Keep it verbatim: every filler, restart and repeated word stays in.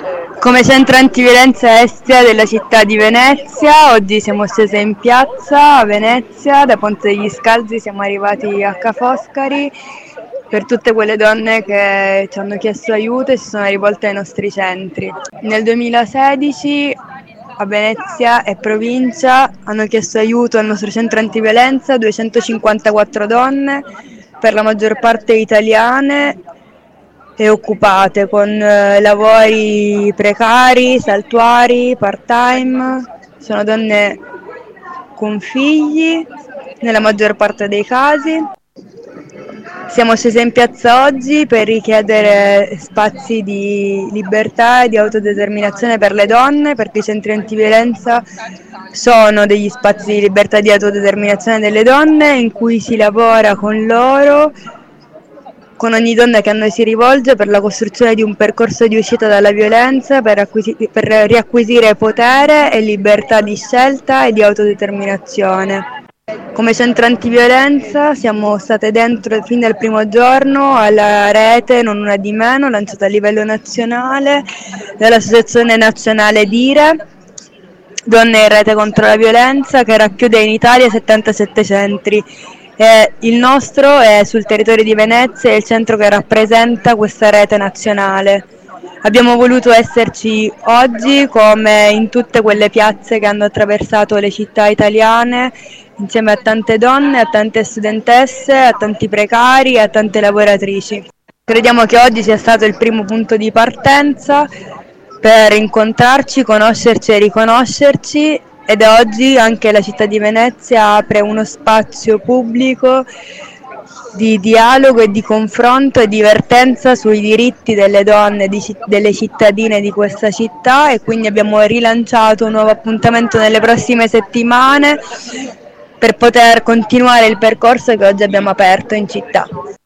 Come centro antiviolenza Estia della città di Venezia, oggi siamo scese in piazza a Venezia, da Ponte degli Scalzi siamo arrivati a Ca' Foscari per tutte quelle donne che ci hanno chiesto aiuto e si sono rivolte ai nostri centri. Nel duemilasedici a Venezia e provincia hanno chiesto aiuto al nostro centro antiviolenza duecentocinquantaquattro donne, per la maggior parte italiane e occupate con eh, lavori precari, saltuari, part-time. Sono donne con figli nella maggior parte dei casi. Siamo scese in piazza oggi per richiedere spazi di libertà e di autodeterminazione per le donne, perché i centri antiviolenza sono degli spazi di libertà e di autodeterminazione delle donne in cui si lavora con loro, con ogni donna che a noi si rivolge, per la costruzione di un percorso di uscita dalla violenza, per, acquisi- per riacquisire potere e libertà di scelta e di autodeterminazione. Come centro antiviolenza siamo state dentro fin dal primo giorno alla rete Non Una Di Meno, lanciata a livello nazionale dall'Associazione Nazionale Dire, Donne in Rete contro la Violenza, che racchiude in Italia settantasette centri. Eh, il nostro è sul territorio di Venezia, è il centro che rappresenta questa rete nazionale. Abbiamo voluto esserci oggi come in tutte quelle piazze che hanno attraversato le città italiane, insieme a tante donne, a tante studentesse, a tanti precari e a tante lavoratrici. Crediamo che oggi sia stato il primo punto di partenza per incontrarci, conoscerci e riconoscerci, ed oggi anche la città di Venezia apre uno spazio pubblico di dialogo e di confronto e divertenza sui diritti delle donne, di, delle cittadine di questa città, e quindi abbiamo rilanciato un nuovo appuntamento nelle prossime settimane per poter continuare il percorso che oggi abbiamo aperto in città.